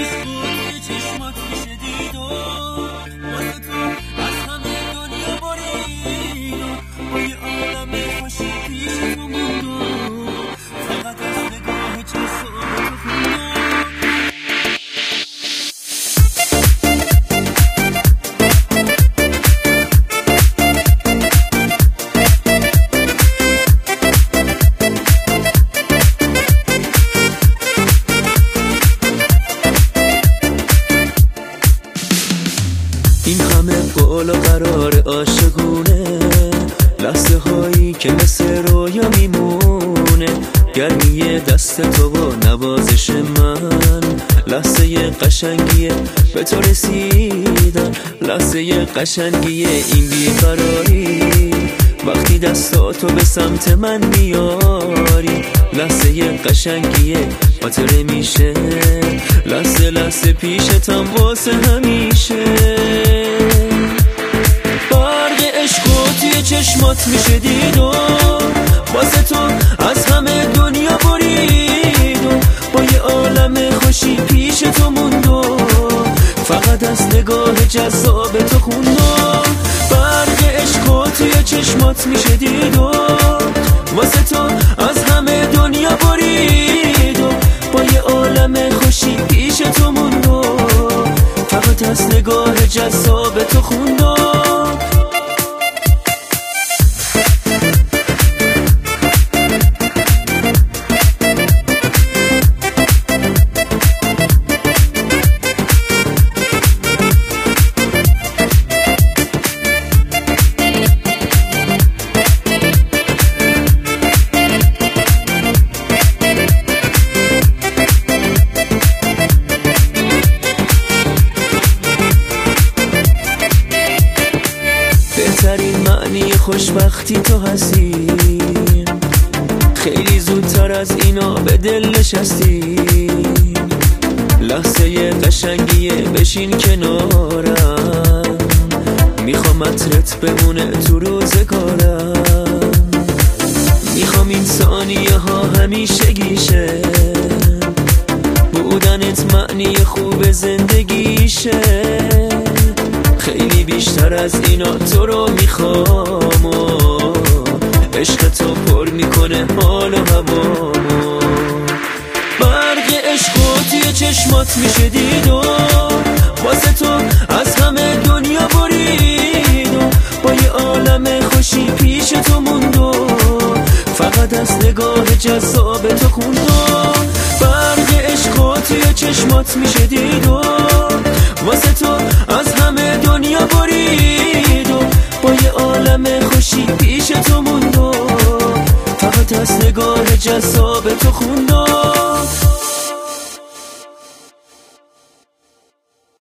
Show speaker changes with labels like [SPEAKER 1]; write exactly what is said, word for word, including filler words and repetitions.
[SPEAKER 1] این همه قول و قرار عاشقونه، لحظه هایی که مثل رویا میمونه، گرمی دست تو و نوازش من، لحظه قشنگیه به تو رسیدن، لحظه قشنگیه این بیقراری، وقتی دستاتو به سمت من میاری، لحظه قشنگیه خاطره میشه، لحظه لحظه پیشتم واسه همیشه. برق عشق و توی چشمات میشه دید و واسه تو از همه دنیا برید و با یه عالم خوشی پیش تو موند و فقط از نگاه جذاب تو خوندم. برق عشق و توی چشمات میشه دید و واسه تو از همه دنیا برید و با یه عالم خوشی پیش تو موند و فقط از نگاه جذاب تو خوندم. بهترین معنی خوشبختی تو هستی، خیلی زودتر از اینا به دل نشستی، لحظه قشنگیه بشین کنارم، میخوام عطرت بمونه تو روزگارم، میخوام این ثانیه ها همیشه گیشه، بودنت معنی خوب زندگیشه، خیلی بیشتر از اینا تو رو میخوام و عشق تو پر میکنه حال و هوامو. برق عشق و توی چشمات میشه دید و واسه تو از همه دنیا برید و با یه عالم خوشی پیش تو موند و فقط از نگاه جذاب تو خوندم. برق عشق و توی چشمات میشه دید و واسه تو از همه دنیا برید و با یه عالم خوشی پیش تو موند و فقط از نگاه جذاب تو خوندم.